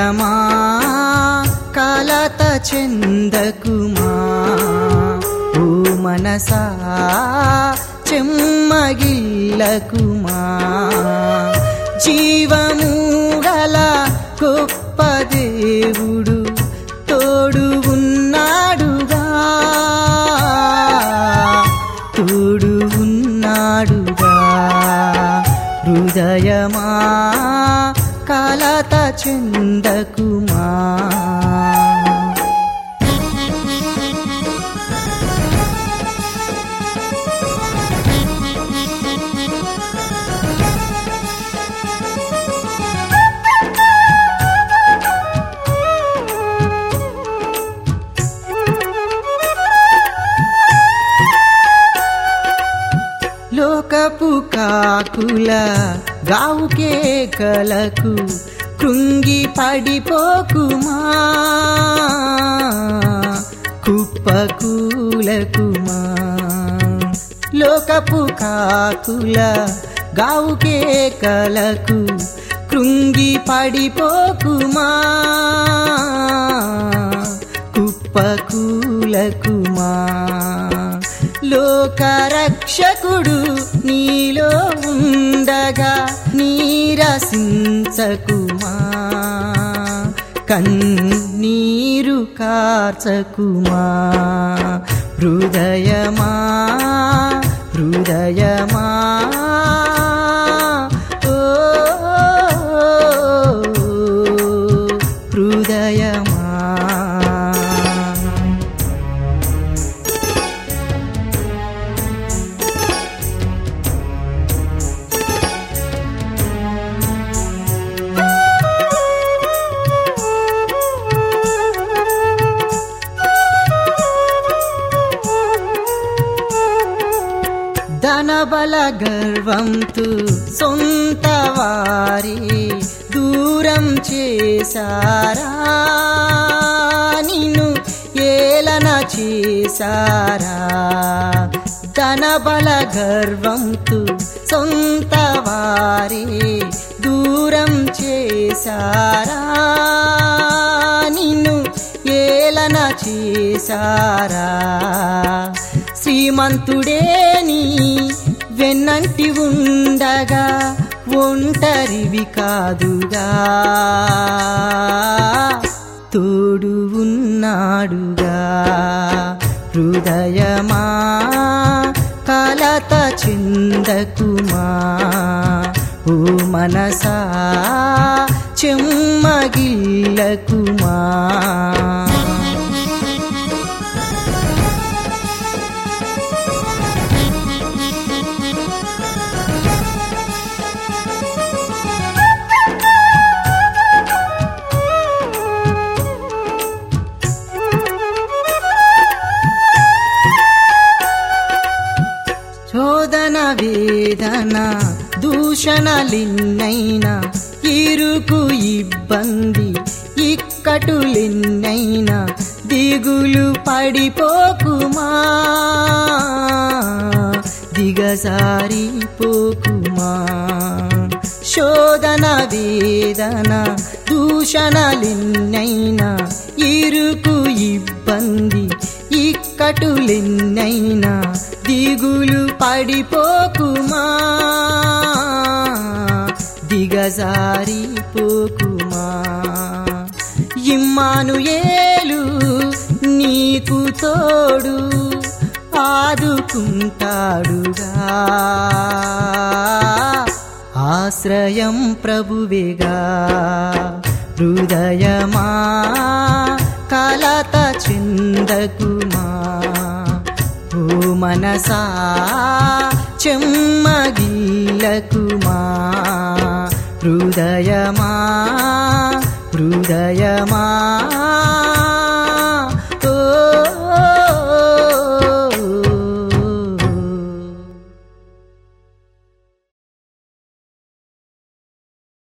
హృదయమా కలత చెందకుమా ఓ మనసా చెమ్మగిల్లకుమా జీవము గల గొప్ప దేవుడు తోడు ఉన్నాడుగా తోడు ఉన్నాడుగా హృదయమా కలత చెందకుమా లోకపు కాకుల గావు కేకలకు కృంగి పడిపోకుమా కుప్పకూలకుమా లోకపు కాకుల గావు కేకలకు కృంగి పడిపోకుమా కుప్పకూలకుమా లోకరక్షకుడు నీలో ఉండగా నీరసించకుమా కన్నీరు కార్చకుమా హృదయమా హృదయమా ఓ హృదయమా ధనబల గర్వంతో సొంత వారి దూరం చేశారా నిన్ను ఏలన చేశారా ధనబల గర్వంతో సొంత వారి దూరం చేశారా నిన్ను ఏలన చేశారా శ్రీమంతుడే నీ వెన్నంటి ఉండగా ఒంటరివి కాదుగా తోడు ఉన్నాడుగా హృదయమా కలత చెందకుమా ఓ మనసా చెమ్మగిల్లకుమా శోధన వేదన దూషణలిన్నైనా ఇరుకు ఇబ్బంది ఇక్కటులిన్నైనా దిగులు పడిపోకుమా దిగజారిపోకుమా శోధన వేదన దూషణలిన్నైనా ఇరుకు ఇబ్బంది ఇక్కటులిన్నైనా దిగులు పడిపోకుమా దిగజారిపోకుమా ఇమ్మానుయేలు నీకు తోడు ఆదుకుంటాడుగా ఆశ్రయం ప్రభువేగా హృదయమా కలత చెందకుమా ఓ మనసా చెమ్మగిల్లకుమా హృదయమా హృదయమా